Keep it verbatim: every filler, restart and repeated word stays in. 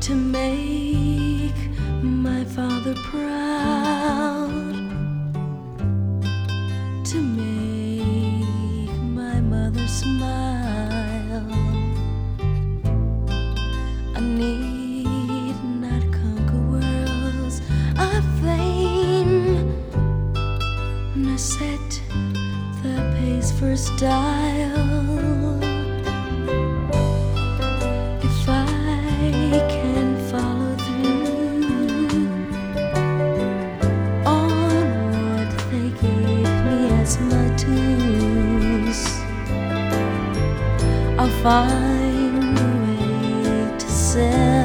to make my father proud, to make my mother smile. I need not conquer worlds of fame, nor set the pace for style. If I can follow through on what they gave me as my tools, I'll find a way to sell